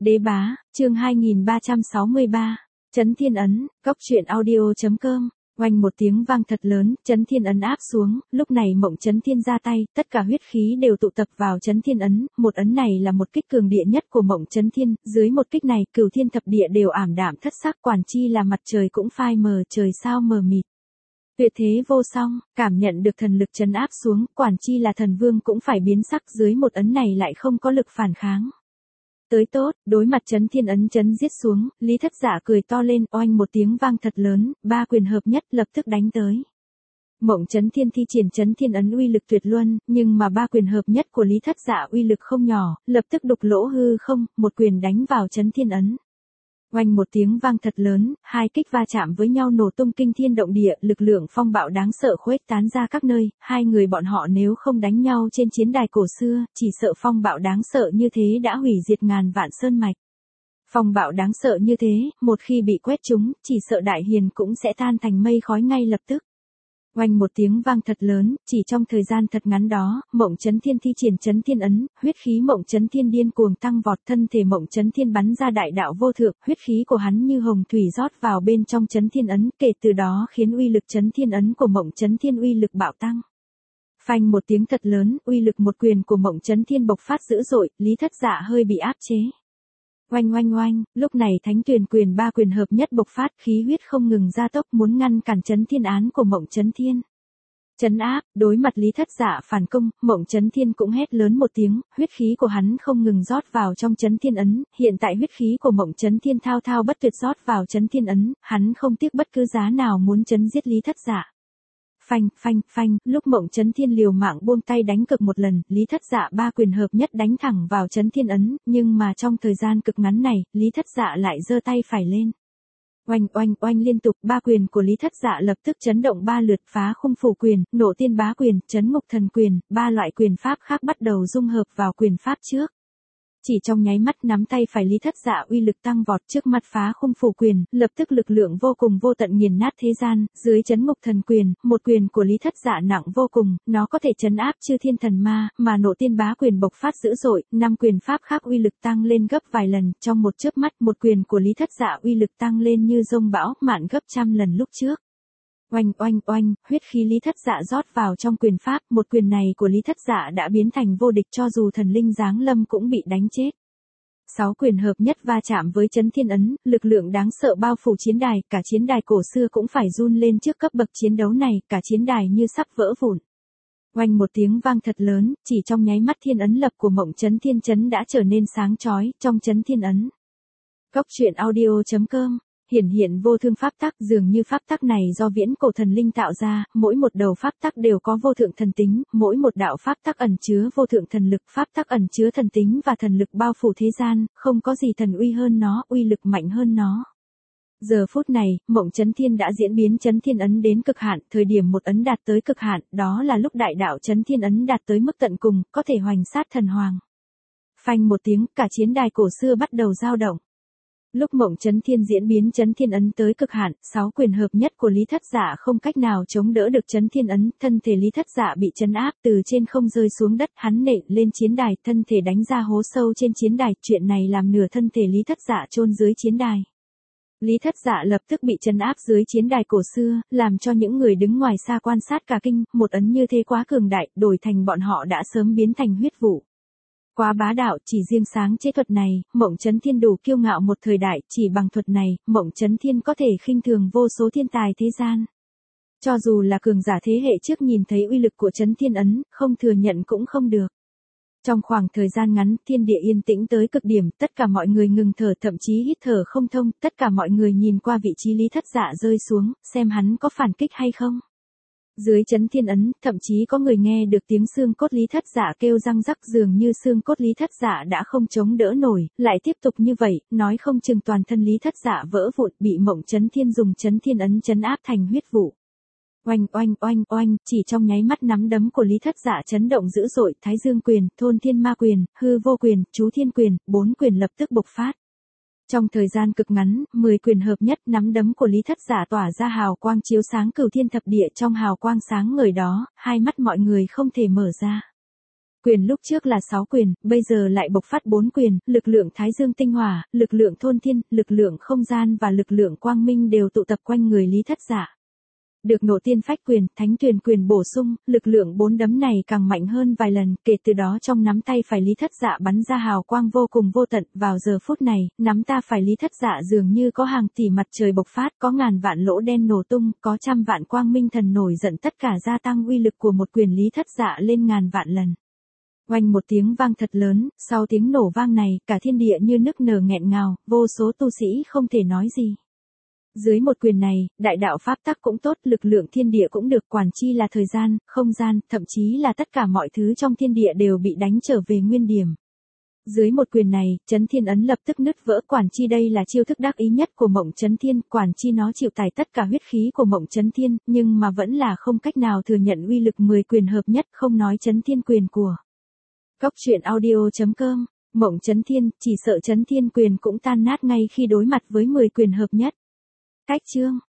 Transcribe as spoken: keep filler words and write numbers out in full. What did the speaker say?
Đế bá, chương hai nghìn ba trăm sáu mươi ba. Chấn Thiên Ấn, cốc truyện audio.com. Oanh một tiếng vang thật lớn, Chấn Thiên Ấn áp xuống, lúc này Mộng Chấn Thiên ra tay, tất cả huyết khí đều tụ tập vào Chấn Thiên Ấn, một ấn này là một kích cường địa nhất của Mộng Chấn Thiên, dưới một kích này, cửu thiên thập địa đều ảm đạm thất sắc, quản chi là mặt trời cũng phai mờ, trời sao mờ mịt. Tuyệt thế vô song, cảm nhận được thần lực trấn áp xuống, quản chi là thần vương cũng phải biến sắc, dưới một ấn này lại không có lực phản kháng. Tới tốt, đối mặt Chấn Thiên Ấn chấn giết xuống, Lý Thất Dạ cười to lên, oanh một tiếng vang thật lớn, ba quyền hợp nhất lập tức đánh tới. Mộng Chấn Thiên thi triển Chấn Thiên Ấn uy lực tuyệt luân, nhưng mà ba quyền hợp nhất của Lý Thất Dạ uy lực không nhỏ, lập tức đục lỗ hư không, một quyền đánh vào Chấn Thiên Ấn. Oanh một tiếng vang thật lớn, hai kích va chạm với nhau nổ tung kinh thiên động địa, lực lượng phong bạo đáng sợ khuếch tán ra các nơi, hai người bọn họ nếu không đánh nhau trên chiến đài cổ xưa, chỉ sợ phong bạo đáng sợ như thế đã hủy diệt ngàn vạn sơn mạch. Phong bạo đáng sợ như thế, một khi bị quét trúng, chỉ sợ đại hiền cũng sẽ tan thành mây khói ngay lập tức. Oanh một tiếng vang thật lớn, chỉ trong thời gian thật ngắn đó, Mộng Chấn Thiên thi triển Chấn Thiên Ấn, huyết khí Mộng Chấn Thiên điên cuồng tăng vọt, thân thể Mộng Chấn Thiên bắn ra đại đạo vô thượng, huyết khí của hắn như hồng thủy rót vào bên trong Chấn Thiên Ấn, kể từ đó khiến uy lực Chấn Thiên Ấn của Mộng Chấn Thiên uy lực bạo tăng. Phanh một tiếng thật lớn, uy lực một quyền của Mộng Chấn Thiên bộc phát dữ dội, Lý Thất Dạ hơi bị áp chế. Oanh oanh oanh, lúc này Thánh Tuyền quyền ba quyền hợp nhất bộc phát, khí huyết không ngừng gia tốc muốn ngăn cản Chấn Thiên án của Mộng Chấn Thiên. Chấn áp, đối mặt Lý Thất Dạ phản công, Mộng Chấn Thiên cũng hét lớn một tiếng, huyết khí của hắn không ngừng rót vào trong Chấn Thiên Ấn, hiện tại huyết khí của Mộng Chấn Thiên thao thao bất tuyệt rót vào Chấn Thiên Ấn, hắn không tiếc bất cứ giá nào muốn chấn giết Lý Thất Dạ. Phanh, phanh, phanh, lúc Mộng Chấn Thiên liều mạng buông tay đánh cực một lần, Lý Thất Dạ ba quyền hợp nhất đánh thẳng vào Chấn Thiên Ấn, nhưng mà trong thời gian cực ngắn này, Lý Thất Dạ lại giơ tay phải lên. Oanh oanh oanh liên tục, ba quyền của Lý Thất Dạ lập tức chấn động ba lượt, phá khung phủ quyền, nổ tiên bá quyền, chấn ngục thần quyền, ba loại quyền pháp khác bắt đầu dung hợp vào quyền pháp trước. Chỉ trong nháy mắt nắm tay phải Lý Thất Dạ uy lực tăng vọt, trước mặt phá khung phủ quyền, lập tức lực lượng vô cùng vô tận nghiền nát thế gian, dưới chấn ngục thần quyền, một quyền của Lý Thất Dạ nặng vô cùng, nó có thể chấn áp chư thiên thần ma, mà nộ tiên bá quyền bộc phát dữ dội, năm quyền pháp khác uy lực tăng lên gấp vài lần, trong một chớp mắt một quyền của Lý Thất Dạ uy lực tăng lên như dông bão, mạn gấp trăm lần lúc trước. Oanh oanh oanh, huyết khí Lý Thất Dạ rót vào trong quyền pháp, một quyền này của Lý Thất Dạ đã biến thành vô địch, cho dù thần linh giáng lâm cũng bị đánh chết. Sáu quyền hợp nhất va chạm với Chấn Thiên Ấn, lực lượng đáng sợ bao phủ chiến đài, cả chiến đài cổ xưa cũng phải run lên trước cấp bậc chiến đấu này, cả chiến đài như sắp vỡ vụn. Oanh một tiếng vang thật lớn, chỉ trong nháy mắt thiên ấn lập của Mộng Chấn Thiên chấn đã trở nên sáng chói, trong Chấn Thiên Ấn. Cốc truyện audio.com. Hiển hiện vô thương pháp tắc, dường như pháp tắc này do viễn cổ thần linh tạo ra, mỗi một đầu pháp tắc đều có vô thượng thần tính, mỗi một đạo pháp tắc ẩn chứa vô thượng thần lực, pháp tắc ẩn chứa thần tính và thần lực bao phủ thế gian, không có gì thần uy hơn nó, uy lực mạnh hơn nó. Giờ phút này, Mộng Chấn Thiên đã diễn biến Chấn Thiên Ấn đến cực hạn, thời điểm một ấn đạt tới cực hạn, đó là lúc đại đạo Chấn Thiên Ấn đạt tới mức tận cùng, có thể hoành sát thần hoàng. Phanh một tiếng, cả chiến đài cổ xưa bắt đầu dao động. Lúc Mộng Chấn Thiên diễn biến Chấn Thiên Ấn tới cực hạn, sáu quyền hợp nhất của Lý Thất Dạ không cách nào chống đỡ được Chấn Thiên Ấn, thân thể Lý Thất Dạ bị chấn áp, từ trên không rơi xuống đất, hắn nện lên chiến đài, thân thể đánh ra hố sâu trên chiến đài, chuyện này làm nửa thân thể Lý Thất Dạ chôn dưới chiến đài. Lý Thất Dạ lập tức bị chấn áp dưới chiến đài cổ xưa, làm cho những người đứng ngoài xa quan sát cả kinh, một ấn như thế quá cường đại, đổi thành bọn họ đã sớm biến thành huyết vụ. Quá bá đạo, chỉ riêng sáng chế thuật này, Mộng Chấn Thiên đủ kiêu ngạo một thời đại, chỉ bằng thuật này, Mộng Chấn Thiên có thể khinh thường vô số thiên tài thế gian. Cho dù là cường giả thế hệ trước nhìn thấy uy lực của Chấn Thiên Ấn, không thừa nhận cũng không được. Trong khoảng thời gian ngắn, thiên địa yên tĩnh tới cực điểm, tất cả mọi người ngừng thở, thậm chí hít thở không thông, tất cả mọi người nhìn qua vị trí Lý Thất Dạ rơi xuống, xem hắn có phản kích hay không. Dưới Chấn Thiên Ấn, thậm chí có người nghe được tiếng xương cốt Lý Thất Dạ kêu răng rắc, dường như xương cốt Lý Thất Dạ đã không chống đỡ nổi, lại tiếp tục như vậy, nói không chừng toàn thân Lý Thất Dạ vỡ vụn, bị Mộng Chấn Thiên dùng Chấn Thiên Ấn chấn áp thành huyết vụ. Oanh oanh oanh oanh, chỉ trong nháy mắt nắm đấm của Lý Thất Dạ chấn động dữ dội, Thái Dương quyền, Thôn Thiên Ma quyền, Hư Vô quyền, Chú Thiên quyền, bốn quyền lập tức bộc phát. Trong thời gian cực ngắn, mười quyền hợp nhất, nắm đấm của Lý Thất Dạ tỏa ra hào quang chiếu sáng cửu thiên thập địa, trong hào quang sáng ngời đó, hai mắt mọi người không thể mở ra. Quyền lúc trước là sáu quyền, bây giờ lại bộc phát bốn quyền, lực lượng Thái Dương tinh hỏa, lực lượng thôn thiên, lực lượng không gian và lực lượng quang minh đều tụ tập quanh người Lý Thất Dạ. Được nộ tiên phách quyền, thánh truyền quyền bổ sung, lực lượng bốn đấm này càng mạnh hơn vài lần, kể từ đó trong nắm tay phải Lý Thất Dạ bắn ra hào quang vô cùng vô tận, vào giờ phút này, nắm ta phải Lý Thất Dạ dường như có hàng tỷ mặt trời bộc phát, có ngàn vạn lỗ đen nổ tung, có trăm vạn quang minh thần nổi giận, tất cả gia tăng uy lực của một quyền Lý Thất Dạ lên ngàn vạn lần. Oanh một tiếng vang thật lớn, sau tiếng nổ vang này, cả thiên địa như nức nở nghẹn ngào, vô số tu sĩ không thể nói gì. Dưới một quyền này, đại đạo pháp tắc cũng tốt, lực lượng thiên địa cũng được, quản chi là thời gian, không gian, thậm chí là tất cả mọi thứ trong thiên địa đều bị đánh trở về nguyên điểm. Dưới một quyền này, Chấn Thiên ấn lập tức nứt vỡ, quản chi đây là chiêu thức đắc ý nhất của Mộng Chấn Thiên, quản chi nó chịu tải tất cả huyết khí của Mộng Chấn Thiên, nhưng mà vẫn là không cách nào thừa nhận uy lực mười quyền hợp nhất, không nói Chấn Thiên quyền của Cốc truyện audio chấm com, Mộng Chấn Thiên, chỉ sợ Chấn Thiên quyền cũng tan nát ngay khi đối mặt với mười quyền hợp nhất. Cách chương